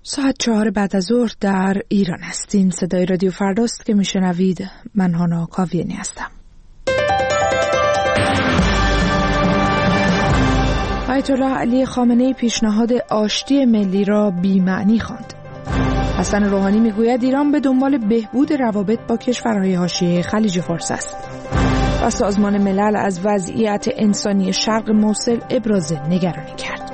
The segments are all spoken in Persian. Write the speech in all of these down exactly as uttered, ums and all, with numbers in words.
ساعت چهار بعد از ظهر در ایران هستین. صدای رادیو فرداست که میشنوید. من هانا کاویانی هستم. آیت الله علی خامنه‌ای پیشنهاد آشتی ملی را بی‌معنی خواند. حسن روحانی میگوید ایران به دنبال بهبود روابط با کشورهای حاشیه خلیج فارس است. و سازمان ملل از وضعیت انسانی شرق موصل ابراز نگرانی کرد.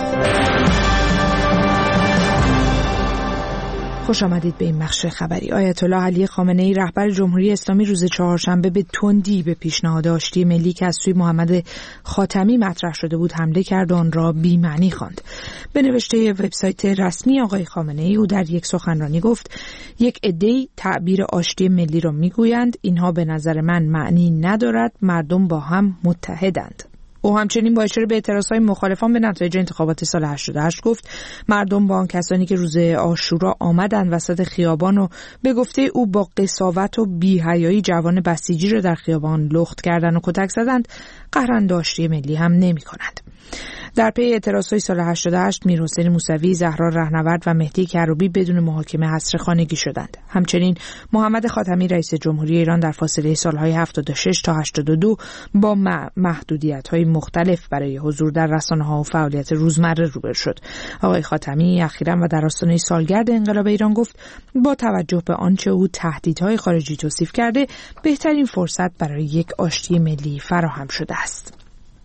خوش آمدید به این بخش خبری. آیت الله علی خامنه‌ای رهبر جمهوری اسلامی روز چهارشنبه به تندی به پیشنهاد آشتی ملی که از سوی محمد خاتمی مطرح شده بود حمله کرد و آن را بی‌معنی خواند. به نوشته وبسایت رسمی آقای خامنه‌ای او در یک سخنرانی گفت یک عده‌ای تعبیر آشتی ملی را میگویند، اینها به نظر من معنی ندارد، مردم با هم متحدند. او همچنین با اشاره به اعتراضهای مخالفان به نتایج انتخابات سال هشتاد و هشت گفت مردم با آن کسانی که روز عاشورا آمدند وسط خیابان و به گفته او با قساوت و بی‌حیایی جوان بسیجی را در خیابان لخت کردند و کتک زدند، قهراند آشتی ملی هم نمی کنند. در پی اعتراضهای سال هشتاد و هشت میرحسین موسوی، زهرا رهنورد و مهدی کروبی بدون محاکمه حصر خانگی شدند. همچنین محمد خاتمی رئیس جمهوری ایران در فاصله سالهای هفتاد و شش تا هشتاد و دو با محدودیت‌های مختلف برای حضور در رسانه‌ها و فعالیت روزمره روبرو شد. آقای خاتمی اخیراً و در آستانه سالگرد انقلاب ایران گفت با توجه به آنچه او تهدیدهای خارجی توصیف کرده، بهترین فرصت برای یک آشتی ملی فراهم شده است.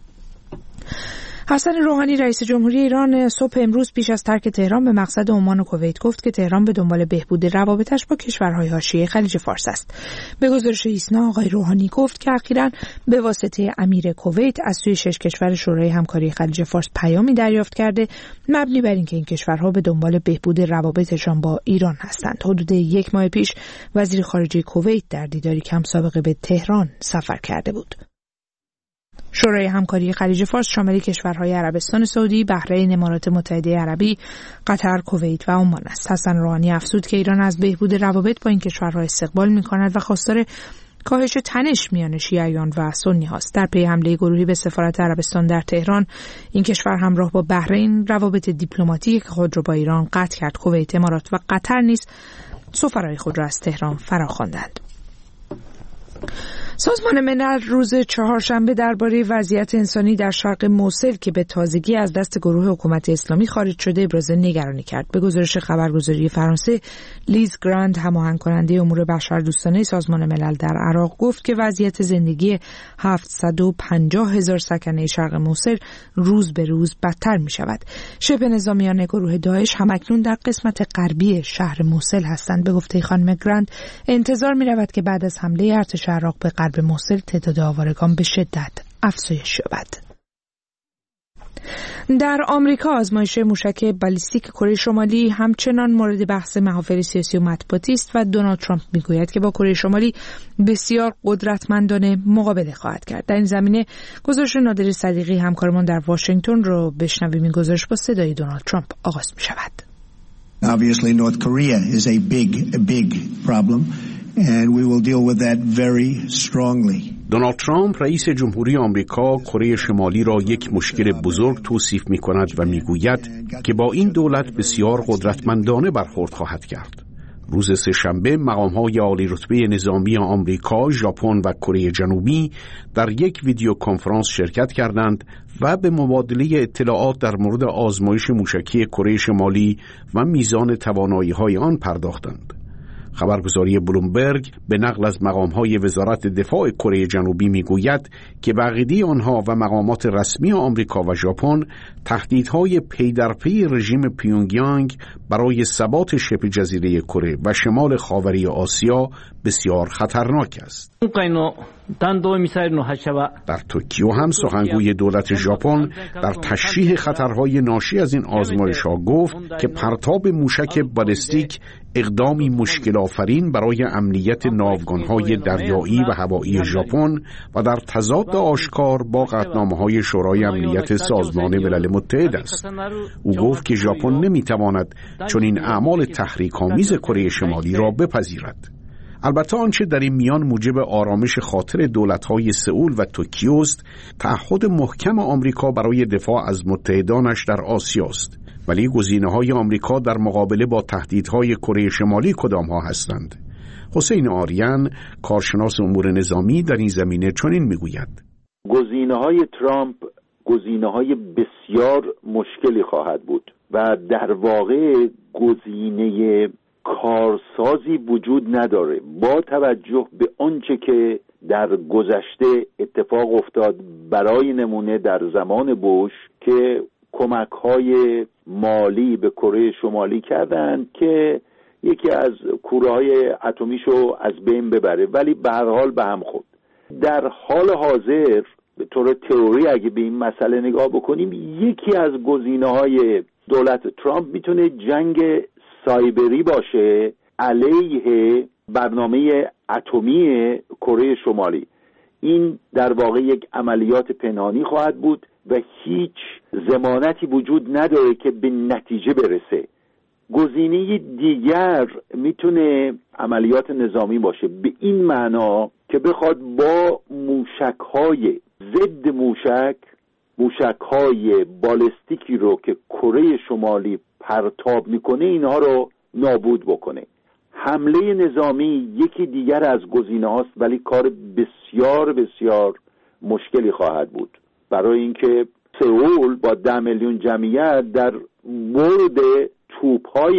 حسن روحانی رئیس جمهوری ایران صبح امروز پیش از ترک تهران به مقصد عمان و کویت گفت که تهران به دنبال بهبود روابطش با کشورهای حاشیه خلیج فارس است. به گزارش ایسنا آقای روحانی گفت که اخیراً به واسطه امیر کویت از سوی شش کشور شورای همکاری خلیج فارس پیامی دریافت کرده مبنی بر اینکه این کشورها به دنبال بهبود روابطشان با ایران هستند. حدود یک ماه پیش وزیر خارجه کویت در دیداری کم سابقه به تهران سفر کرده بود. شورای همکاری خلیج فارس شامل کشورهای عربستان سعودی، بحرین، امارات متحده عربی، قطر، کویت و عمان است. حسن روحانی افزود که ایران از بهبود روابط با این کشورها استقبال می‌کند و خواستار کاهش تنش میان شیعیان و سنی هاست. در پی حمله گروهی به سفارت عربستان در تهران، این کشور همراه با بحرین روابط دیپلماتیک خود را با ایران قطع کرد. کویت، امارات و قطر نیز سفرای خود را از تهران فراخواندند. سازمان ملل روز چهارشنبه درباره وضعیت انسانی در شرق موصل که به تازگی از دست گروه حکومت اسلامی خارج شده ابراز نگرانی کرد. به گزارش خبرگزاری فرانسه، لیز گراند، هماهنگ کننده امور بشردوستانه سازمان ملل در عراق، گفت که وضعیت زندگی هفتصد و پنجاه هزار سکنه شرق موصل روز به روز بدتر می شود. شبه نظامیان گروه داعش همکنون در قسمت غربی شهر موصل هستند. به گفته خانم گراند، انتظار می رود که بعد از حمله ارتش عراق به به موصل تعداد آوارگان به شدت افزایش یابد. در آمریکا آزمایش موشک بالیستیک کره شمالی همچنان مورد بحث محافل سیاسی و مطبوعاتی است و دونالد ترامپ میگوید که با کره شمالی بسیار قدرتمندانه مقابله خواهد کرد. در این زمینه گزارش نادر صدیقی همکارمان در واشنگتن رو بشنویم. این گزارش با صدای دونالد ترامپ آغاز می شود. Obviously North Korea is a big a big problem. And we will deal with that very strongly. دونالد ترامپ رئیس جمهوری آمریکا کره شمالی را یک مشکل بزرگ توصیف می کند و می گوید که با این دولت بسیار قدرتمندانه برخورد خواهد کرد. روز سه‌شنبه مقام‌های عالی رتبه نظامی آمریکا، ژاپن و کره جنوبی در یک ویدیو کنفرانس شرکت کردند و به مبادله اطلاعات در مورد آزمایش موشکی کره شمالی و میزان توانایی‌های آن پرداختند. خبرگزاری بلومبرگ به نقل از مقام‌های وزارت دفاع کره جنوبی می‌گوید که به عقیده آنها و مقامات رسمی آمریکا و ژاپن تهدیدهای پی در پی رژیم پیونگیانگ برای ثبات شبه جزیره کره و شمال خاوری آسیا بسیار خطرناک است. در توکیو هم سخنگوی دولت ژاپن در تشریح خطرهای ناشی از این آزمایش‌ها گفت که پرتاب موشک بالستیک اقدامی مشکل آفرین برای امنیت ناوگان‌های دریایی و هوایی ژاپن و در تضاد آشکار با قطعنامه‌های شورای امنیت سازمان ملل متحد است. او گفت که ژاپن نمی‌تواند چنین اعمال تحریک‌آمیز کره شمالی را بپذیرد. البته آنچه در این میان موجب آرامش خاطر دولت‌های سئول و توکیو است، تعهد محکم آمریکا برای دفاع از متحدانش در آسیا است ولی گزینه‌های آمریکا در مقابله با تهدیدهای کره شمالی کدام‌ها هستند؟ حسین آریان، کارشناس امور نظامی، در این زمینه چنین میگوید: گزینه‌های ترامپ گزینه‌های بسیار مشکلی خواهد بود و در واقع گزینه کارسازی وجود نداره با توجه به آنچه که در گذشته اتفاق افتاد. برای نمونه در زمان بوش که کمک‌های مالی به کره شمالی کردند که یکی از کوره‌های اتمیشو از بین ببره، ولی به هر حال به هم خورد. در حال حاضر به طور تئوری اگه به این مسئله نگاه بکنیم، یکی از گزینه‌های دولت ترامپ میتونه جنگ سایبری باشه علیه برنامه اتمی کره شمالی. این در واقع یک عملیات پنهانی خواهد بود و هیچ ضمانتی وجود نداره که به نتیجه برسه. گزینه دیگر میتونه عملیات نظامی باشه، به این معنا که بخواد با موشک‌های ضد موشک، موشک‌های بالستیکی رو که کره شمالی پرتاب میکنه اینها رو نابود بکنه. حمله نظامی یکی دیگر از گزینه هاست، ولی کار بسیار بسیار مشکلی خواهد بود، برای اینکه سئول با ده میلیون جمعیت در برد توپ‌های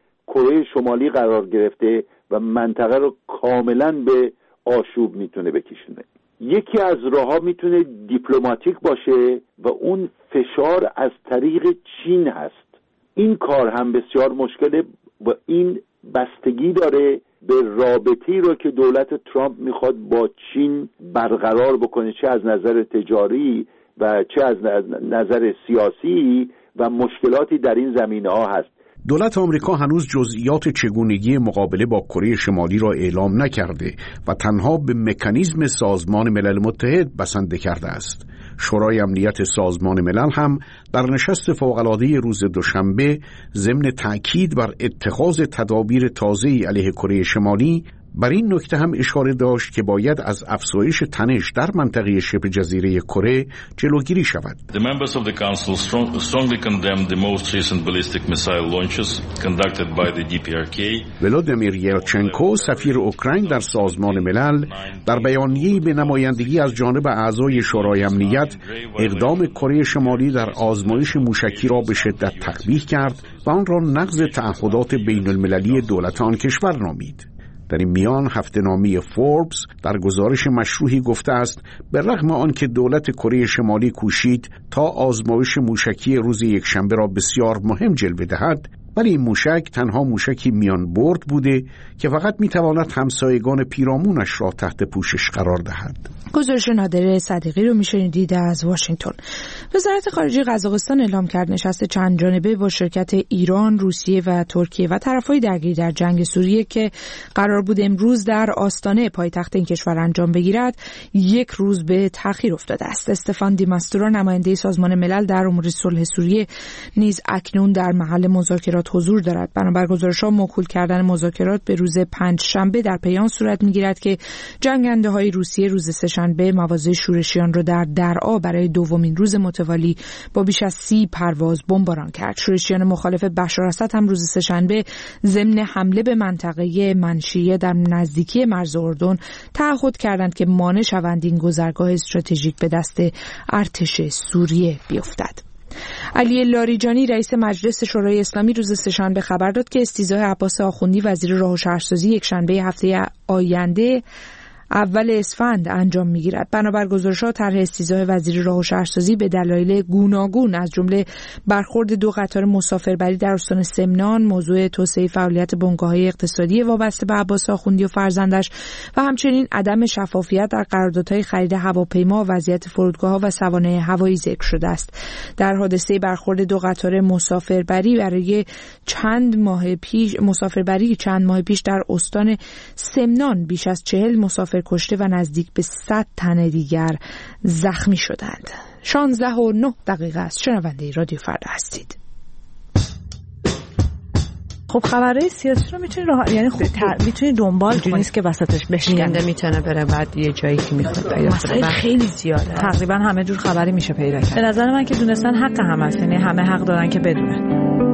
کره شمالی قرار گرفته و منطقه رو کاملا به آشوب میتونه بکشونه. یکی از راه‌ها میتونه دیپلماتیک باشه و اون فشار از طریق چین هست. این کار هم بسیار مشکله و این بستگی داره به رابطه‌ای رو که دولت ترامپ میخواد با چین برقرار بکنه، چه از نظر تجاری و چه از نظر سیاسی، و مشکلاتی در این زمینه‌ها هست. دولت آمریکا هنوز جزئیات چگونگی مقابله با کره شمالی را اعلام نکرده و تنها به مکانیزم سازمان ملل متحد بسنده کرده است. شورای امنیت سازمان ملل هم در نشست فوق‌العاده روز دوشنبه ضمن تأکید بر اتخاذ تدابیر تازه‌ای علیه کره شمالی بر این نکته هم اشاره داشت که باید از افزایش تنش در منطقه شبه جزیره کره جلوگیری شود. The members of the council strong, strongly condemned the most recent ballistic missile launches conducted by the دی پی آر کی. ولادیمیر یلچنکو، سفیر اوکراین در سازمان ملل، در بیانیه‌ای به نمایندگی از جانب اعضای شورای امنیت اقدام کره شمالی در آزمایش موشکی را به شدت تقبیح کرد و آن را نقض تعهدات بین المللی دولت آن کشور نامید. در این میان هفته‌نامه فوربس در گزارش مشروحی گفته است به رغم آنکه دولت کره شمالی کوشید تا آزمایش موشکی روز یکشنبه را بسیار مهم جلوه دهد، ولی این موشک تنها موشکی میان برد بوده که فقط میتواند همسایگان پیرامونش را تحت پوشش قرار دهد. گزارش نادر صدیقی رو میشنیدید از واشنگتن. وزارت خارجه قزاقستان اعلام کرد نشست چند جانبه با شرکت ایران، روسیه و ترکیه و طرفهای درگیر در جنگ سوریه که قرار بود امروز در آستانه پایتخت این کشور انجام بگیرد، یک روز به تأخیر افتاده است. استفان دیماستورا، نماینده سازمان ملل در امور صلح سوریه، نیز اکنون در محل مذاکرات حضور دارد. بنابر گزارش‌ها موکول کردن مذاکرات به روز پنج شنبه در پیان صورت می‌گیرد که جنگنده‌های روسیه روز سه‌شنبه مواضع شورشیان را در درعا برای دومین روز متوالی با بیش از سی پرواز بمباران کرد. شورشیان مخالف بشار اسد هم روز سه‌شنبه ضمن حمله به منطقه منشیه در نزدیکی مرز اردن تعهد کردند که مانع شوند این گذرگاه استراتژیک به دست ارتش سوریه بیفتد. علی لاریجانی، رئیس مجلس شورای اسلامی، روز سه‌شنبه خبر داد که استیضاح عباس آخوندی وزیر راه و شهرسازی یک شنبه هفته آینده اول اسفند انجام می‌گیرد. بنابر گزارش‌ها طرح استیضاح وزیر راه و شهرسازی به دلایل گوناگون از جمله برخورد دو قطار مسافربری در استان سمنان، موضوع توسعه فعالیت بنگاه‌های اقتصادی وابسته به عباس آخوندی و فرزندش و همچنین عدم شفافیت در قراردادهای خرید هواپیما و وضعیت فرودگاه‌ها و سوانح هوایی ذکر شده است. در حادثه برخورد دو قطار مسافربری برای چند ماه پیش مسافربری چند ماه پیش در استان سمنان بیش از چهل مسافر کشته و نزدیک به صد تن دیگر زخمی شدند. شانزده و نه دقیقه است. شنونده رادیو فردا هستید. خب خبرهای سیاسی رو میتونی راه... یعنی خب تر... میتونی دنبال کنی، نیست که وسطش بشکنه، میتونه بره بعد یه جایی که میخواد پیدا مسائل خیلی زیاده، تقریبا همه جور خبری میشه پیدا کرد. به نظر من که دونستن حق همه است، یعنی همه حق دارن که بدونن.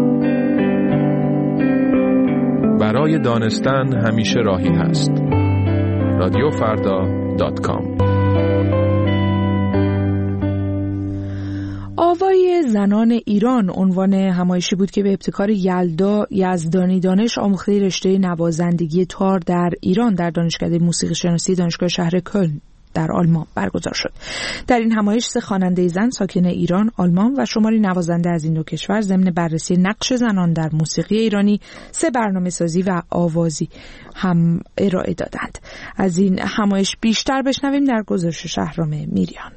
برای دانستن همیشه راهی هست. رادیو فردا دات کام. آوای زنان ایران عنوان همایشی بود که به ابتکار یلدا یزدانی دانش آموخته رشته نوازندگی تار در ایران در دانشکده موسیقی شناسی دانشگاه شهر کلن در آلمان برگزار شد. در این همایش سه خواننده زن ساکن ایران، آلمان و شماری نوازنده از این دو کشور ضمن بررسی نقش زنان در موسیقی ایرانی سه برنامه‌سازی و آوازی هم ارائه دادند. از این همایش بیشتر بشنویم در گزارش شهرام میریان.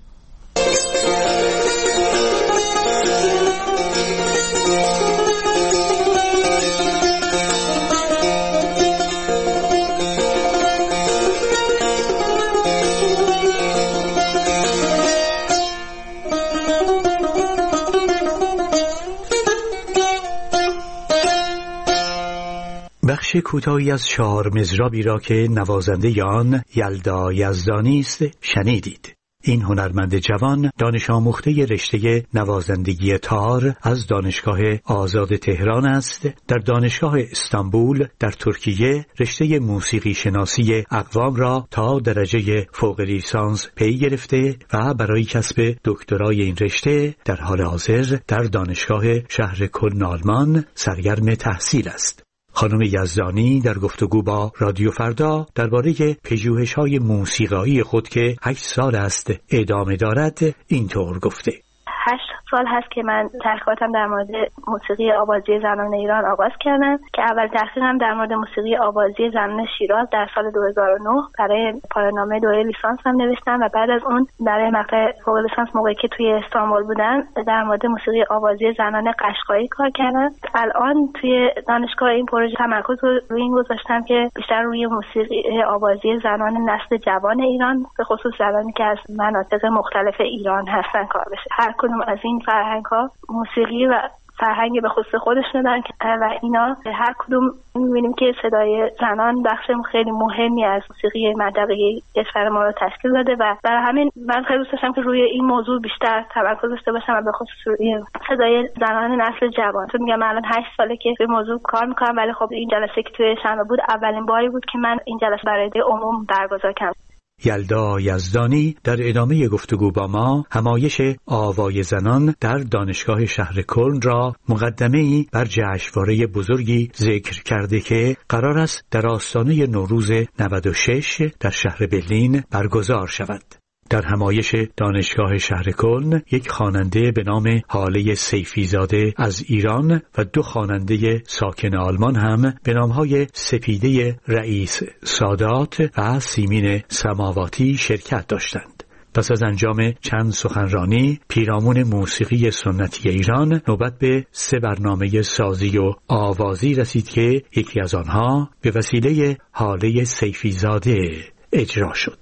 بخش کوتاهی از چهار مضرابی را که نوازنده آن یلدا یزدانی است شنیدید. این هنرمند جوان دانش آموخته رشته نوازندگی تار از دانشگاه آزاد تهران است. در دانشگاه استانبول در ترکیه رشته موسیقی شناسی اقوام را تا درجه فوق لیسانس پی گرفته و برای کسب دکترای این رشته در حال حاضر در دانشگاه شهر کلن آلمان سرگرم تحصیل است. خانم یزدانی در گفتگو با رادیو فردا درباره پژوهش‌های موسیقایی خود که هشت سال است ادامه دارد اینطور گفته: هشت سال هست که من تحقیقاتم در مورد موسیقی آوازی زنان ایران آغاز کردم که اول تحقیقم در مورد موسیقی آوازی زنان شیراز در سال دو هزار و نه برای پایان‌نامه دوره لیسانس هم نوشتم و بعد از اون برای مقطع فوق لیسانس موقعی که توی استانبول بودم در مورد موسیقی آوازی زنان قشقایی کار کردم. الان توی دانشگاه این پروژه تمرکز رو روی این گذاشتم که بیشتر روی موسیقی آوازی زنان نسل جوان ایران به خصوص زنانی که از مناطق مختلف ایران هستن کار بشه. هر کدوم از این فرهنگ ها موسیقی و فرهنگ به خصوص خودشون دارن و اینا هر کدوم می‌بینیم که صدای زنان بخش خیلی مهمی از موسیقی منطقه‌ای کشور ما رو تشکیل داده و برای همین من خیلی دوست داشتم که روی این موضوع بیشتر تمرکز داشته باشم و به خصوص روی صدای زنان نسل جوان. تو میگم الان هشت ساله که به موضوع کار می‌کنم، ولی خب این جلسه که توی شنبه بود اولین باری بود که من این جلسه برای عموم برگزار کردم. یلدا یزدانی در ادامه گفتگو با ما همایش آوای زنان در دانشگاه شهر کلن را مقدمه‌ای بر جشنواره بزرگی ذکر کرده که قرار است در آستانه نوروز نود و شش در شهر برلین برگزار شود. در همایش دانشگاه شهر کلن یک خواننده به نام هاله سیفیزاده از ایران و دو خواننده ساکن آلمان هم به نامهای سپیده رئیس سادات و سیمین سماواتی شرکت داشتند. پس از انجام چند سخنرانی پیرامون موسیقی سنتی ایران نوبت به سه برنامه سازی و آوازی رسید که یکی از آنها به وسیله هاله سیفیزاده اجرا شد.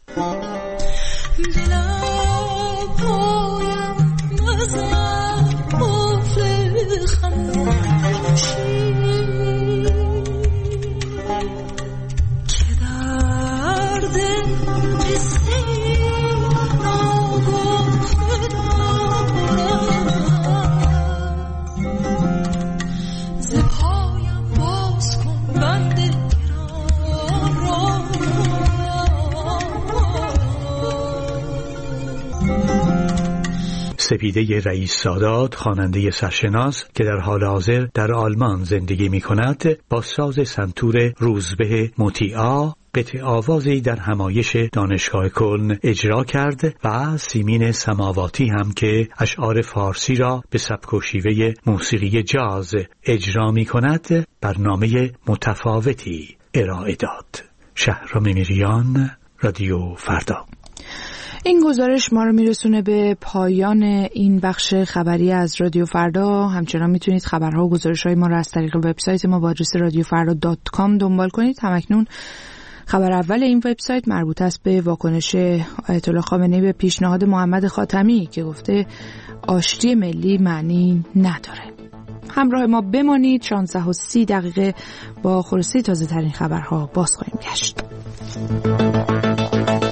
سپیده رئیس سادات خواننده سرشناس که در حال حاضر در آلمان زندگی می کند با ساز سنتور روزبه مطیعا قطع آوازی در همایش دانشگاه کلن اجرا کرد و سیمین سماواتی هم که اشعار فارسی را به سبک و شیوه موسیقی جاز اجرا می کند برنامه متفاوتی ارائه داد. شهرام میریان، رادیو فردا. این گزارش ما رو میرسونه به پایان این بخش خبری از رادیو فردا. همچنان میتونید خبرها و گزارش‌های ما رو از طریق وبسایت ما با آدرس رادیو فردا دات کام دنبال کنید. همکنون خبر اول این وبسایت مربوط است به واکنش آیت الله خامنه‌ای به پیشنهاد محمد خاتمی که گفته آشتی ملی معنی نداره. همراه ما بمانید. شانزده و سی دقیقه با خلاصه تازه ترین خبرها باز خواهیم گشت.